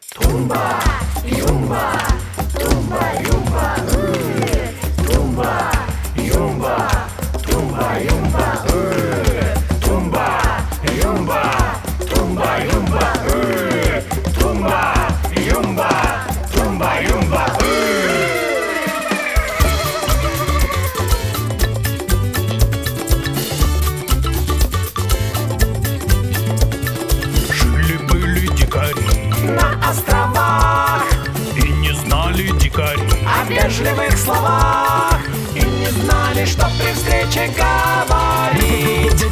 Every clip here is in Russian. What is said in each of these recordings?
Тумба, юмба, тумба, юмба, тумба, юмба, тумба, юмба, тумба, юмба, тумба, юмба, тумба, юмба, тумба, юмба. Жили-были дикари На островах и не знали дикари о вежливых словах и не знали, что при встрече говорить.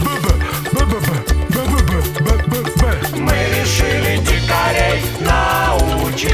Мы решили дикарей научить.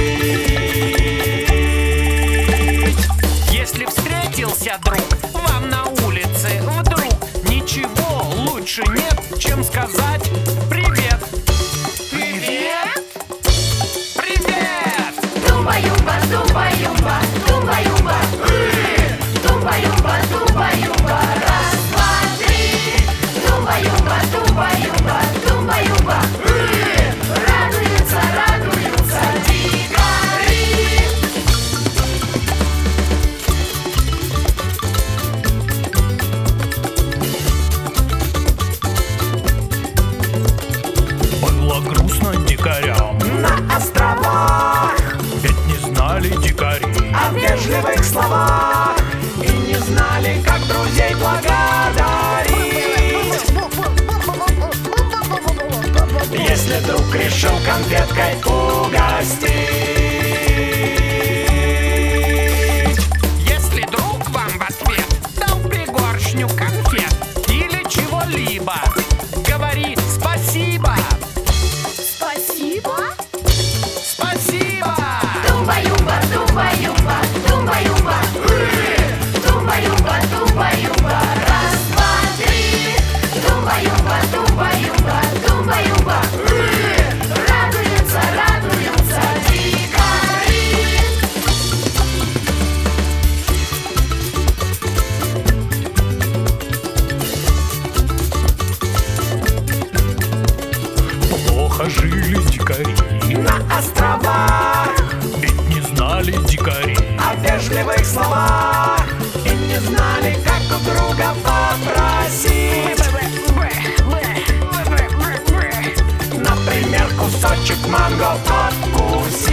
Если встретился друг вам на улице вдруг, ничего лучше нет, чем сказать привет. Привет? Привет! Тумба-юмба, тумба-юмба, тумба-юмба, тумба-юмба, тумба-юмба, раз, два, три. Тумба-юмба, тумба-юмба, тумба-юмба, радуются, радуются дикари. Было грустно дикарям, На островах ведь не знали дикари о вежливых словах и не знали, как друзей благодарить. Если друг решил конфеткой угостить. Если друг вам в ответ дал пригоршню конфет или чего-либо, говори спасибо. Спасибо. Спасибо! Тумба-юмба, тумба-юмба, тумба-юмба, тумба-юмба, тумба-юмба, раз, два, три. Тумба-юмба, тумба-юмба, тумба-юмба, радуются, радуются дикари. плохо жили дикари, На островах ведь не знали дикари о вежливых словах и не знали, как у друга попросить. Например, кусочек манго откусить.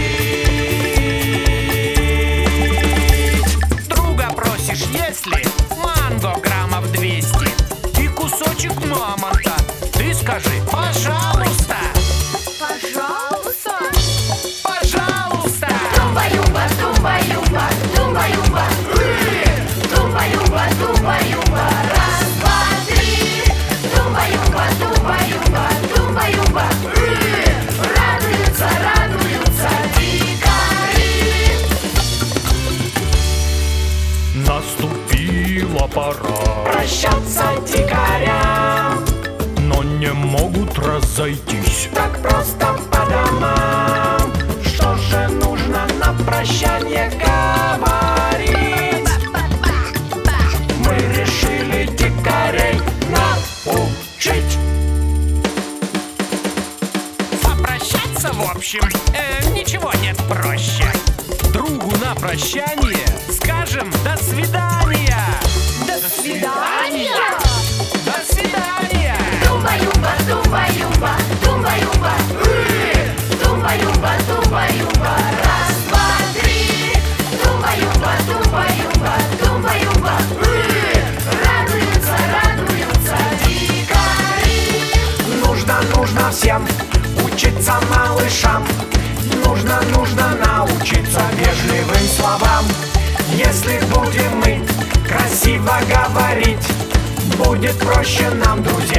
Друга просишь, если манго граммов 200 и кусочек мамонта, ты скажи пожалуйста. Пожалуйста. Пожалуйста! Тумба-юмба, тумба-юмба, тумба-юмба, тумба-юмба, тумба-юмба, раз, два, три. Тумба-юмба, тумба-юмба, тумба-юмба, радуются, радуются дикари. Наступила пора, Прощаться дикарям но не могут разойтись. так просто по домам. Что же нужно на прощание говорить? Мы решили дикарей научить. Попрощаться, в общем, ничего нет проще. Другу на прощание скажем до свидания. До свидания. До свидания! Тумба-юмба, тумба-юмба, тумба-юмба, тумба-юмба, тумба-юмба, раз, два, три. Тумба-юмба, тумба-юмба, тумба-юмба, радуются, радуются дикари. Нужно всем учиться малышам. Нужно научиться вежливым словам. Если будем мы красиво говорить, будет проще нам, друзья.